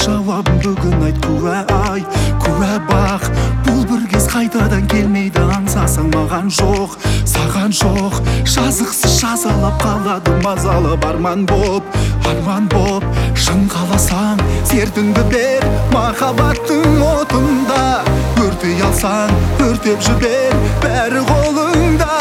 жауабын бүгін айт, куә ай, куә бақ. Бұл бір кез қайтадан келмейді, аңсасаң маған жоқ, саған жоқ. Жазықсыз жазалап қалады мазалап, арман боп шын қаласаң сертіңді бер. Махаббаттың отында өртей алсаң, өртеп жібер, бәрі қолыңда.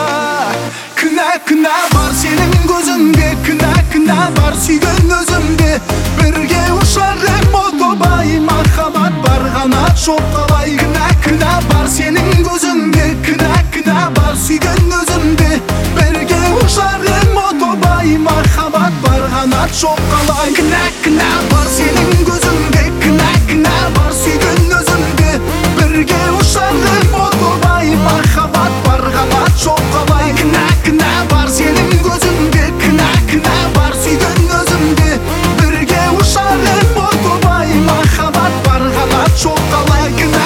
Кінә бар сенің көзіңде, кінә бар сүйген өзімде. Бірге ұшар мотобай, махаббат бар қанат жоқ қалай. Кінә бар сенің көзіңде, кінә бар сүйген өзімде. Бірге ұшар мотобай, махаббат бар қанат жоқ қалай. Кінә бар сенің көзіңде, кінә бар сүйген өзімде. Бірге ұшар мотобай, махаббат бар қанат жоқ қалай. Кінә бар сенің көзіңде, кінә бар сүйген өзімде. Бірге ұшар мотобай, махаббат бар қанат жоқ қалай. Кінә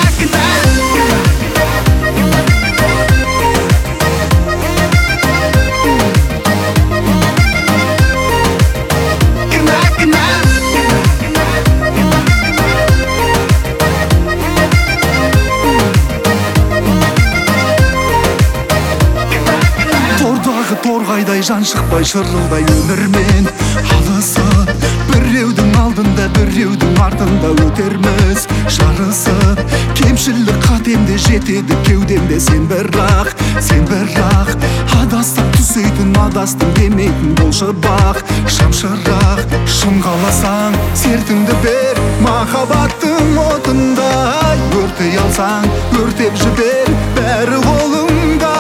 торғайдай жан шықпай шырылдай өмірмен алысып, біреудің алдында біреудің артында өтерміз жарысып. Кемшілік қатемде жетеді кеудемде, сен бірақ адастып түсейтін, адастым демейтін болшы бақ. Шамшырақ шын қаласаң сертіңді бер, махаббаттың отында өртей алсаң, өртеп жібер, бәрі қолыңда.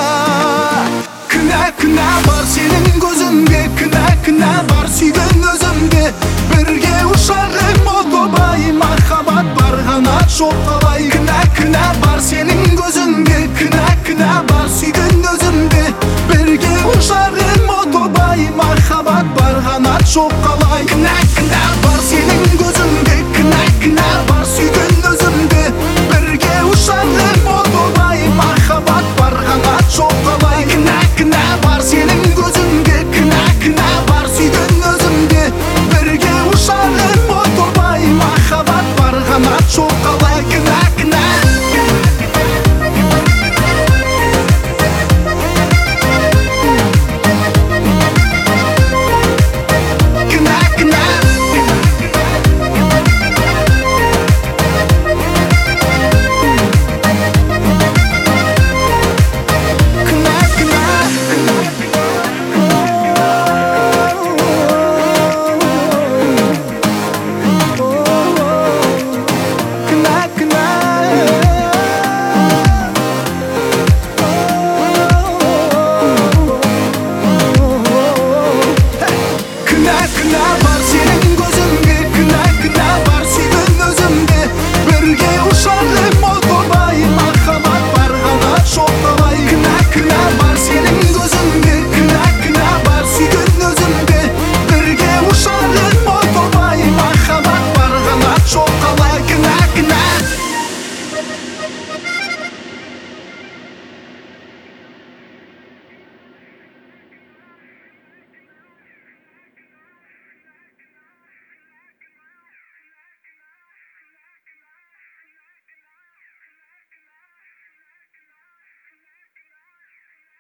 Кінә бар сенің көзіңде, кінә бар сүйген өзімде. Бірге ұшар мотобай, махаббат бар қанат жоқ қалай. Кінә бар сенің көзіңде, кінә бар сүйген өзімде. Бірге ұшар мотобай, махаббат бар қанат жоқ қалай.